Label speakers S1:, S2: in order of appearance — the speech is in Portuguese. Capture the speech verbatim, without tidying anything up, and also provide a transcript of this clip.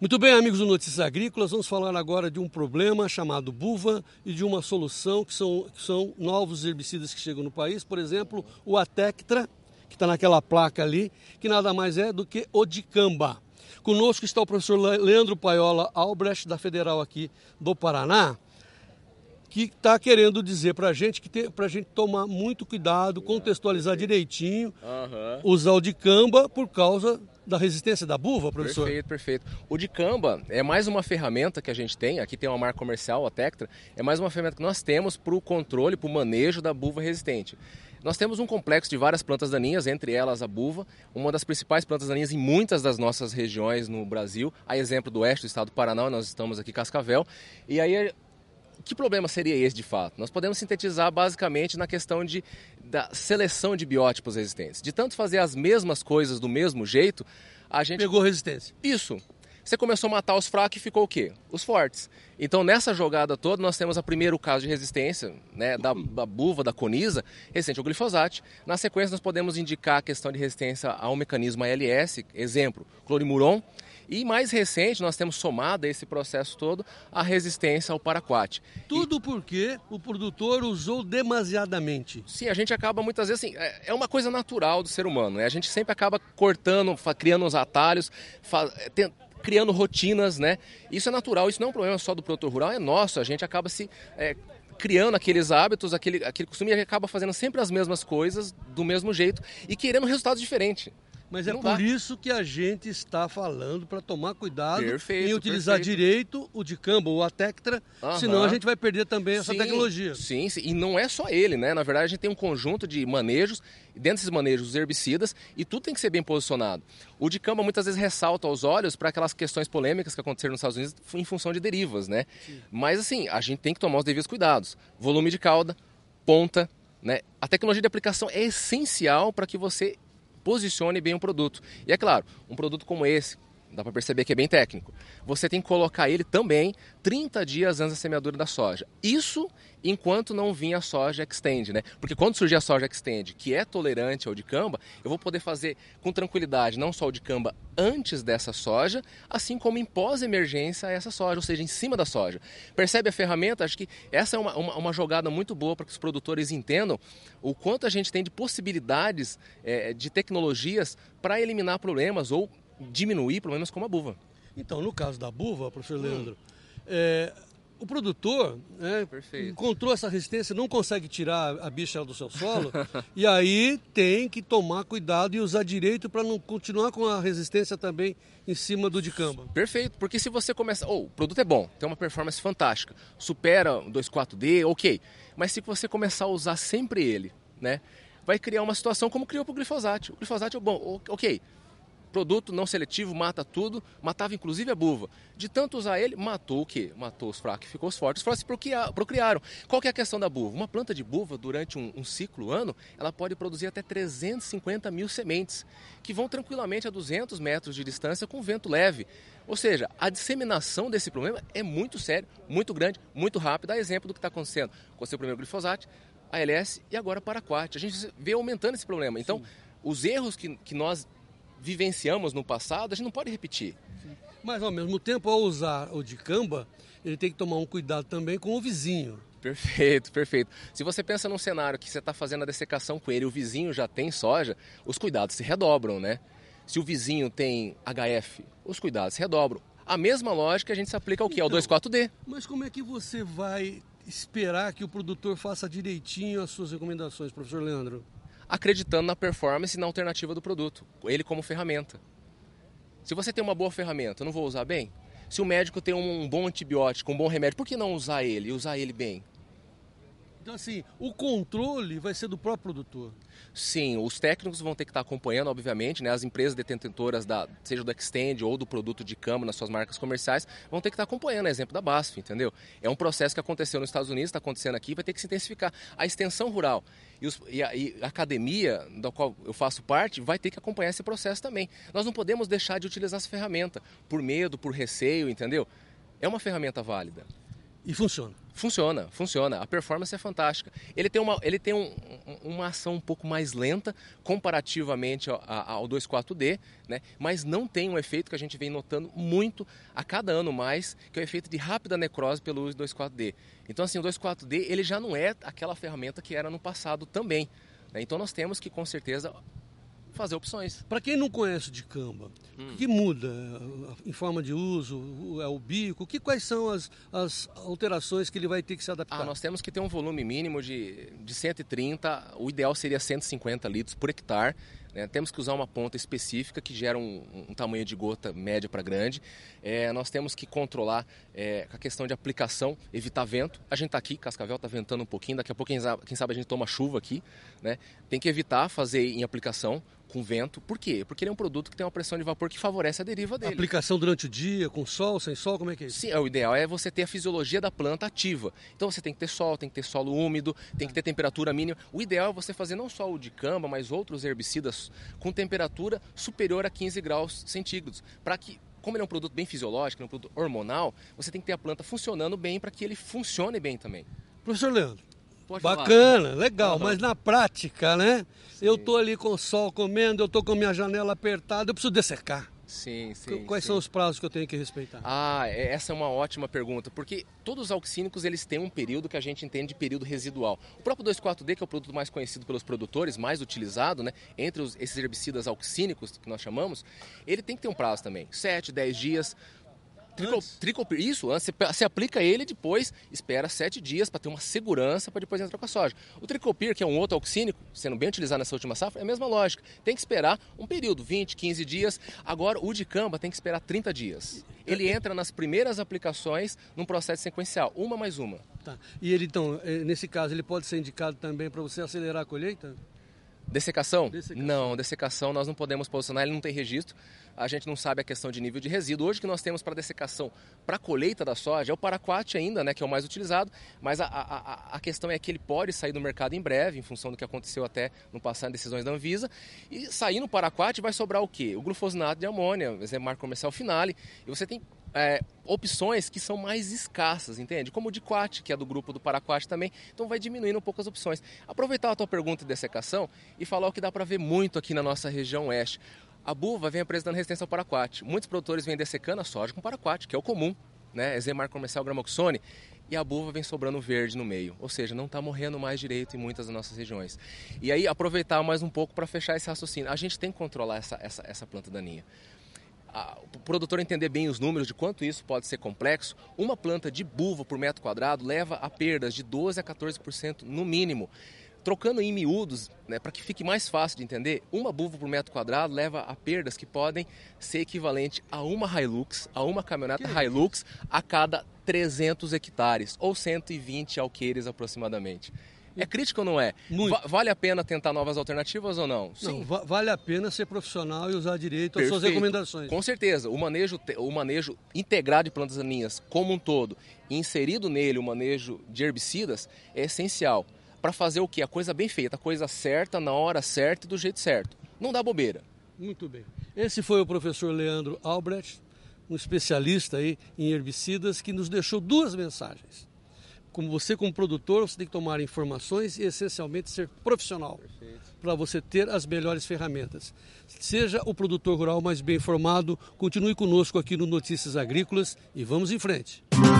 S1: Muito bem, amigos do Notícias Agrícolas, vamos falar agora de um problema chamado buva e de uma solução que são, que são novos herbicidas que chegam no país. Por exemplo, o Atectra, que está naquela placa ali, que nada mais é do que o dicamba. Conosco está o professor Leandro Paiola Albrecht, da Federal aqui do Paraná, que está querendo dizer para a gente que para a gente tomar muito cuidado, contextualizar direitinho, uhum. usar o dicamba por causa da resistência da buva, professor?
S2: Perfeito, perfeito. O dicamba é mais uma ferramenta que a gente tem, aqui tem uma marca comercial, a Tectra, é mais uma ferramenta que nós temos para o controle, para o manejo da buva resistente. Nós temos um complexo de várias plantas daninhas, entre elas a buva, uma das principais plantas daninhas em muitas das nossas regiões no Brasil, a exemplo do oeste do estado do Paraná, nós estamos aqui em Cascavel, e aí que problema seria esse de fato? Nós podemos sintetizar basicamente na questão de, da seleção de biótipos resistentes. De tanto fazer as mesmas coisas do mesmo jeito, a gente...
S1: Pegou resistência.
S2: Isso. Você começou a matar os fracos e ficou o quê? Os fortes. Então nessa jogada toda nós temos o primeiro caso de resistência, né, da, da buva, da coniza, resistente ao glifosato. Na sequência nós podemos indicar a questão de resistência ao mecanismo A L S, exemplo, clorimuron. E mais recente, nós temos somado a esse processo todo a resistência ao paraquat.
S1: Tudo e... porque o produtor usou demasiadamente.
S2: Sim, a gente acaba muitas vezes assim, é uma coisa natural do ser humano, né? A gente sempre acaba cortando, criando uns atalhos, fa... criando rotinas, né? Isso é natural, isso não é um problema só do produtor rural, é nosso, a gente acaba se... É... criando aqueles hábitos, aquele, aquele costume, e acaba fazendo sempre as mesmas coisas do mesmo jeito e querendo resultados diferentes.
S1: Mas é
S2: não
S1: por
S2: dá.
S1: isso que a gente está falando para tomar cuidado
S2: perfeito,
S1: em utilizar
S2: perfeito.
S1: direito o dicamba ou a Tectra, uhum. senão a gente vai perder também essa
S2: sim,
S1: tecnologia.
S2: Sim, sim, e não é só ele, né? Na verdade a gente tem um conjunto de manejos, e dentro desses manejos os herbicidas, e tudo tem que ser bem posicionado. O dicamba muitas vezes ressalta aos olhos para aquelas questões polêmicas que aconteceram nos Estados Unidos em função de derivas, né? Sim. Mas assim, a gente tem que tomar os devidos cuidados. Volume de cauda, ponta, né? A tecnologia de aplicação é essencial para que você posicione bem o produto. E é claro, um produto como esse, dá para perceber que é bem técnico, você tem que colocar ele também trinta dias antes da semeadura da soja. Isso enquanto não vir a soja Extend, né? Porque quando surgir a soja Extend, que é tolerante ao dicamba, eu vou poder fazer com tranquilidade não só o dicamba antes dessa soja, assim como em pós-emergência essa soja, ou seja, em cima da soja. Percebe a ferramenta? Acho que essa é uma, uma, uma jogada muito boa para que os produtores entendam o quanto a gente tem de possibilidades é, de tecnologias para eliminar problemas ou diminuir problemas como a buva.
S1: Então, no caso da buva, professor Leandro, hum. é, o produtor né, encontrou essa resistência, não consegue tirar a bicha do seu solo, e aí tem que tomar cuidado e usar direito para não continuar com a resistência também em cima do dicamba.
S2: Perfeito, porque se você começa... Oh, o produto é bom, tem uma performance fantástica, supera o dois quatro D, ok, mas se você começar a usar sempre ele, né, vai criar uma situação como criou para o glifosato. O glifosato é bom, ok, produto não seletivo, mata tudo, matava inclusive a buva. De tanto usar ele, matou o quê? Matou os fracos, ficou os fortes, os fortes se procriaram. Qual que é a questão da buva? Uma planta de buva, durante um, um ciclo ano, ela pode produzir até trezentos e cinquenta mil sementes, que vão tranquilamente a duzentos metros de distância com vento leve. Ou seja, a disseminação desse problema é muito sério, muito grande, muito rápido. Dá exemplo do que está acontecendo com o seu primeiro glifosato, A L S e agora paraquat. A gente vê aumentando esse problema. Então, sim, os erros que, que nós vivenciamos no passado, a gente não pode repetir.
S1: Sim. Mas ao mesmo tempo, ao usar o dicamba, ele tem que tomar um cuidado também com o vizinho.
S2: Perfeito, perfeito. Se você pensa num cenário que você está fazendo a dessecação com ele e o vizinho já tem soja, os cuidados se redobram, né? Se o vizinho tem H F, os cuidados se redobram. A mesma lógica a gente se aplica ao que? Ao dois quatro D.
S1: Mas como é que você vai esperar que o produtor faça direitinho as suas recomendações, professor Leandro?
S2: Acreditando na performance e na alternativa do produto, ele como ferramenta. Se você tem uma boa ferramenta, eu não vou usar bem? Se o médico tem um bom antibiótico, um bom remédio, por que não usar ele e usar ele bem?
S1: Então assim, o controle vai ser do próprio produtor.
S2: Sim, os técnicos vão ter que estar acompanhando, obviamente, né? As empresas detentoras, da, seja do Extend ou do produto dicamba nas suas marcas comerciais, vão ter que estar acompanhando, exemplo da B A S F, entendeu? É um processo que aconteceu nos Estados Unidos, está acontecendo aqui, vai ter que se intensificar. A extensão rural e, os, e, a, e a academia, da qual eu faço parte, vai ter que acompanhar esse processo também. Nós não podemos deixar de utilizar essa ferramenta por medo, por receio, entendeu? É uma ferramenta válida.
S1: E funciona.
S2: Funciona, funciona. A performance é fantástica. Ele tem uma, ele tem um, uma ação um pouco mais lenta comparativamente ao, ao dois quatro D, né? Mas não tem um efeito que a gente vem notando muito a cada ano mais, que é o efeito de rápida necrose pelo uso do dois quatro D. Então, assim, o dois quatro D ele já não é aquela ferramenta que era no passado também, né? Então, nós temos que, com certeza, fazer opções.
S1: Para quem não conhece o dicamba, hum. o que muda em forma de uso, é o bico, que, quais são as, as alterações que ele vai ter que se adaptar?
S2: Ah, nós temos que ter um volume mínimo de, de cento e trinta, o ideal seria cento e cinquenta litros por hectare. Né? Temos que usar uma ponta específica que gera um, um tamanho de gota média para grande. É, nós temos que controlar é, a questão de aplicação, evitar vento. A gente está aqui, Cascavel está ventando um pouquinho, daqui a pouco quem sabe, quem sabe a gente toma chuva aqui. Né? Tem que evitar fazer em aplicação com vento. Por quê? Porque ele é um produto que tem uma pressão de vapor que favorece a deriva dele.
S1: Aplicação durante o dia, com sol, sem sol, como é que é isso?
S2: Sim, é, o ideal é você ter a fisiologia da planta ativa. Então você tem que ter sol, tem que ter solo úmido, tem que ter temperatura mínima. O ideal é você fazer não só o dicamba, mas outros herbicidas com temperatura superior a quinze graus centígrados. Para que, como ele é um produto bem fisiológico, é um produto hormonal, você tem que ter a planta funcionando bem para que ele funcione bem também.
S1: Professor Leandro,
S2: Pode
S1: bacana,
S2: falar.
S1: legal, uhum. Mas na prática, né?
S2: Sim.
S1: Eu tô ali com o sol comendo, eu tô com a minha janela apertada, eu preciso dessecar.
S2: Sim, sim.
S1: Quais
S2: sim.
S1: são os prazos que eu tenho que respeitar?
S2: Ah, essa é uma ótima pergunta, porque todos os auxínicos eles têm um período que a gente entende de período residual. O próprio dois quatro D, que é o produto mais conhecido pelos produtores, mais utilizado, né, entre os, esses herbicidas auxínicos que nós chamamos, ele tem que ter um prazo também, sete, dez dias. Trico, tricopir, isso, você, você aplica ele e depois espera sete dias para ter uma segurança para depois entrar com a soja. O tricopir, que é um outro auxínico, sendo bem utilizado nessa última safra, é a mesma lógica. Tem que esperar um período, vinte, quinze dias. Agora, o dicamba tem que esperar trinta dias. Ele entra nas primeiras aplicações num processo sequencial, uma mais uma.
S1: Tá. E ele, então, nesse caso, ele pode ser indicado também para você acelerar a colheita?
S2: Dessecação?
S1: Dessecação?
S2: Não, dessecação nós não podemos posicionar, ele não tem registro. A gente não sabe a questão de nível de resíduo. Hoje o que nós temos para dessecação, para a colheita da soja, é o paraquat ainda, né, que é o mais utilizado, mas a, a, a questão é que ele pode sair do mercado em breve, em função do que aconteceu até no passado em decisões da Anvisa, e sair no paraquat vai sobrar o quê? O glufosinato de amônia, exemplar comercial finale, e você tem é, opções que são mais escassas, entende? Como o diquat, que é do grupo do paraquat também, então vai diminuindo um pouco as opções. Aproveitar a tua pergunta de dessecação e falar o que dá para ver muito aqui na nossa região oeste. A buva vem apresentando resistência ao paraquat. Muitos produtores vêm dessecando a soja com paraquat, que é o comum, né? Exemplar comercial Gramoxone, e a buva vem sobrando verde no meio. Ou seja, não está morrendo mais direito em muitas das nossas regiões. E aí, aproveitar mais um pouco para fechar esse raciocínio. A gente tem que controlar essa, essa, essa planta daninha. O produtor entender bem os números de quanto isso pode ser complexo, uma planta de buva por metro quadrado leva a perdas de doze a quatorze por cento no mínimo. Trocando em miúdos, né, para que fique mais fácil de entender, uma buva por metro quadrado leva a perdas que podem ser equivalente a uma Hilux, a uma caminhoneta que Hilux a cada trezentos hectares, ou cento e vinte alqueires aproximadamente. É crítico ou não é? Va- vale a pena tentar novas alternativas ou não?
S1: Sim. Não, va- vale a pena ser profissional e usar direito as
S2: Perfeito.
S1: suas recomendações.
S2: Com certeza. O manejo, o manejo integrado de plantas daninhas como um todo, e inserido nele o manejo de herbicidas, é essencial. Para fazer o quê? A coisa bem feita, a coisa certa, na hora certa e do jeito certo. Não dá bobeira.
S1: Muito bem. Esse foi o professor Leandro Albrecht, um especialista aí em herbicidas, que nos deixou duas mensagens. Como você, como produtor, você tem que tomar informações e, essencialmente, ser profissional para você ter as melhores ferramentas. Seja o produtor rural mais bem informado, continue conosco aqui no Notícias Agrícolas e vamos em frente.